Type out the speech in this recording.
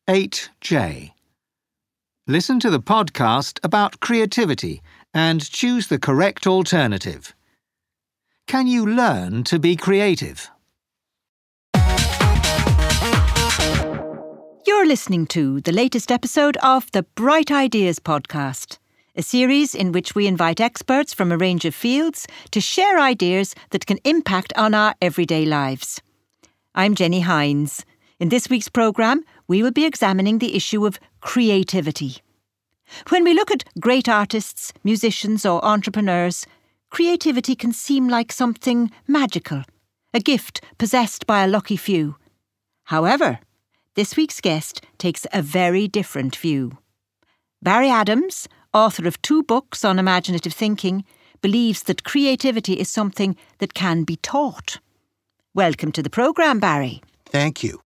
8J. Listen to the podcast about creativity and choose the correct alternative. Can you learn to be creative? You're listening to the latest episode of the Bright Ideas podcast, a series in which we invite experts from a range of fields to share ideas that can impact on our everyday lives. I'm Jenny Hines. In this week's programme, we will be examining the issue of creativity. When we look at great artists, musicians or entrepreneurs, creativity can seem like something magical, a gift possessed by a lucky few. However, this week's guest takes a very different view. Barry Adams, author of 2 books on imaginative thinking, believes that creativity is something that can be taught. Welcome to the programme, Barry. Thank you.